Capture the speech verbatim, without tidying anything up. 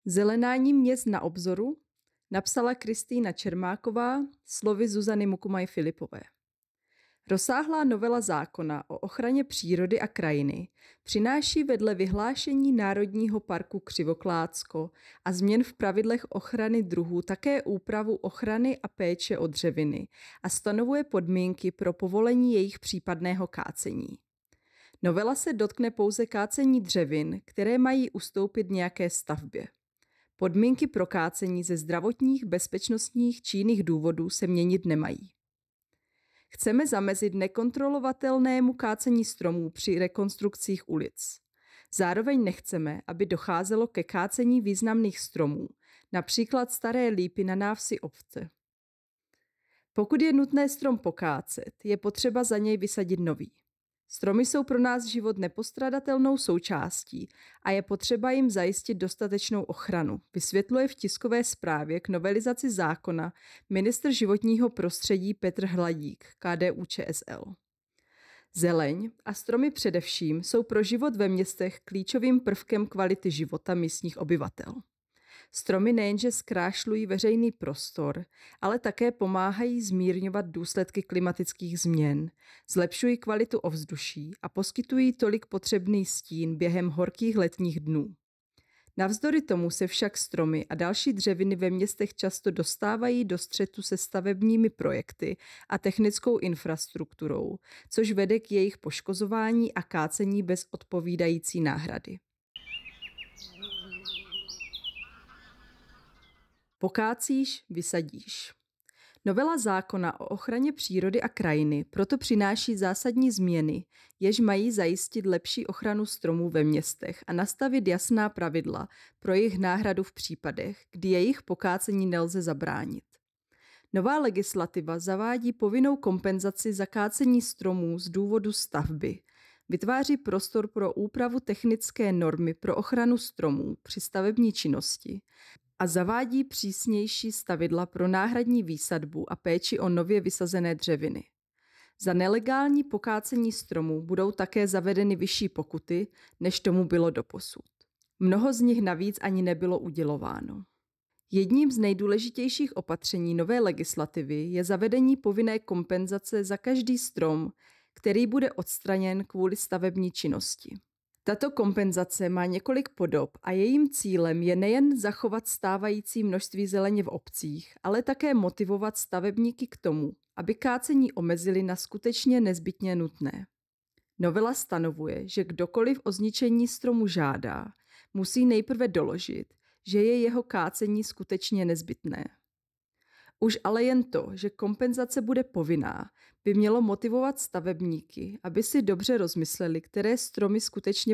Zelenání měst na obzoru napsala Kristýna Čermáková slovy Zuzany Mukumaj-Filipové. Rozsáhlá novela zákona o ochraně přírody a krajiny přináší vedle vyhlášení Národního parku Křivoklátsko a změn v pravidlech ochrany druhů také úpravu ochrany a péče o dřeviny a stanovuje podmínky pro povolení jejich případného kácení. Novela se dotkne pouze kácení dřevin, které mají ustoupit nějaké stavbě. Podmínky pro kácení ze zdravotních, bezpečnostních či jiných důvodů se měnit nemají. Chceme zamezit nekontrolovatelnému kácení stromů při rekonstrukcích ulic. Zároveň nechceme, aby docházelo ke kácení významných stromů, například staré lípy na návsi obce. Pokud je nutné strom pokácet, je potřeba za něj vysadit nový. Stromy jsou pro nás život nepostradatelnou součástí a je potřeba jim zajistit dostatečnou ochranu, vysvětluje v tiskové zprávě k novelizaci zákona ministr životního prostředí Petr Hladík, K D U Č S L. Zeleň a stromy především jsou pro život ve městech klíčovým prvkem kvality života místních obyvatel. Stromy nejenže zkrášlují veřejný prostor, ale také pomáhají zmírňovat důsledky klimatických změn, zlepšují kvalitu ovzduší a poskytují tolik potřebný stín během horkých letních dnů. Navzdory tomu se však stromy a další dřeviny ve městech často dostávají do střetu se stavebními projekty a technickou infrastrukturou, což vede k jejich poškozování a kácení bez odpovídající náhrady. Pokácíš, vysadíš. Novela zákona o ochraně přírody a krajiny proto přináší zásadní změny, jež mají zajistit lepší ochranu stromů ve městech a nastavit jasná pravidla pro jejich náhradu v případech, kdy jejich pokácení nelze zabránit. Nová legislativa zavádí povinnou kompenzaci za kácení stromů z důvodu stavby, vytváří prostor pro úpravu technické normy pro ochranu stromů při stavební činnosti a zavádí přísnější stavidla pro náhradní výsadbu a péči o nově vysazené dřeviny. Za nelegální pokácení stromů budou také zavedeny vyšší pokuty, než tomu bylo doposud. Mnoho z nich navíc ani nebylo udělováno. Jedním z nejdůležitějších opatření nové legislativy je zavedení povinné kompenzace za každý strom, který bude odstraněn kvůli stavební činnosti. Tato kompenzace má několik podob a jejím cílem je nejen zachovat stávající množství zeleně v obcích, ale také motivovat stavebníky k tomu, aby kácení omezili na skutečně nezbytně nutné. Novela stanovuje, že kdokoliv o zničení stromu žádá, musí nejprve doložit, že je jeho kácení skutečně nezbytné. Už ale jen to, že kompenzace bude povinná, by mělo motivovat stavebníky, aby si dobře rozmysleli, které stromy skutečně